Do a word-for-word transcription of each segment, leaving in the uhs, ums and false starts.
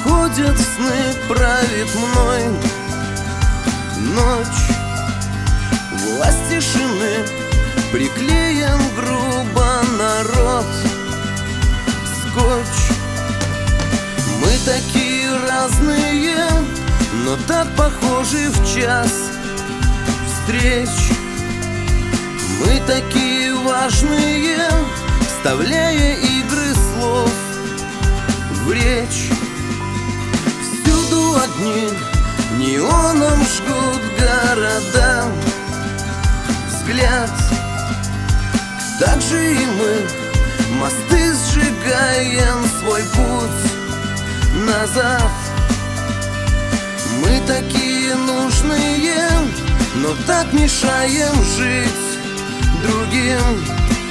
Приходят сны, правит мной ночь. Власть тишины приклеен грубо народ. Скотч. Мы такие разные, но так похожи в час встреч. Мы такие важные, вставляя игры слов в речь. Всюду огни неоном жгут города. Взгляд, так же и мы мосты сжигаем, свой путь назад. Мы такие нужные, но так мешаем жить другим.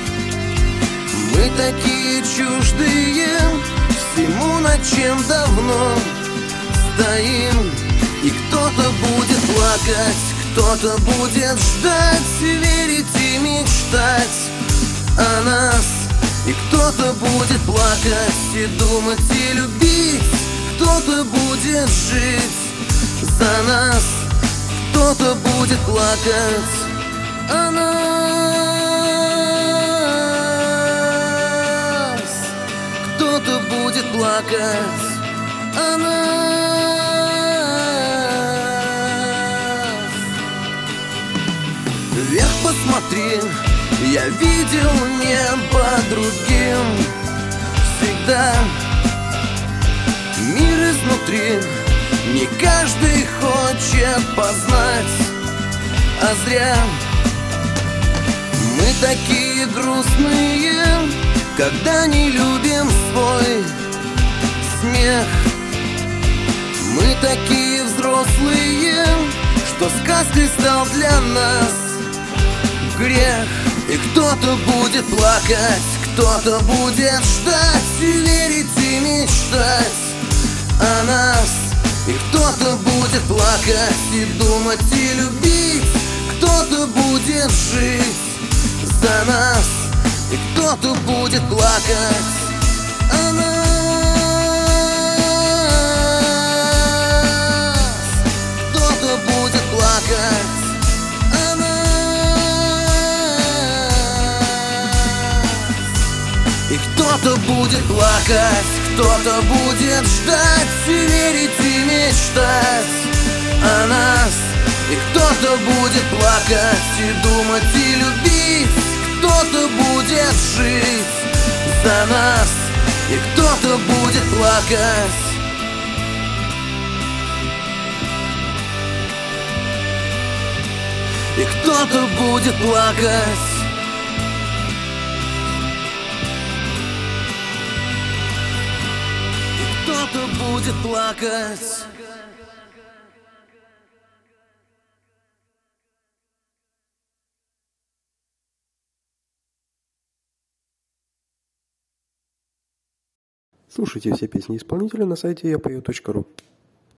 Мы такие чуждые всему, над чем давно стоим. И кто-то будет плакать, кто-то будет ждать, верить и мечтать о нас. И кто-то будет плакать и думать и любить, кто-то будет жить за нас, кто-то будет плакать о нас, кто-то будет плакать о нас. Вверх посмотри, я видел небо другим всегда. Мир изнутри не каждый хочет познать, а зря. Мы такие грустные, когда не любим свой смех. Мы такие взрослые, что сказкой стал для нас грех. И кто-то будет плакать, кто-то будет ждать, верить и мечтать о нас. И кто-то будет плакать и думать и любить, кто-то будет жить за нас. И кто-то будет плакать о нас, кто-то будет плакать о нас. И кто-то будет плакать, кто-то будет ждать, верить и мечтать о нас. И кто-то будет плакать и думать и любить, кто-то будет жить за нас. И кто-то будет плакать. И кто-то будет плакать. Кто-то будет плакать. Слушайте все песни исполнителя на сайте я пою точка ру.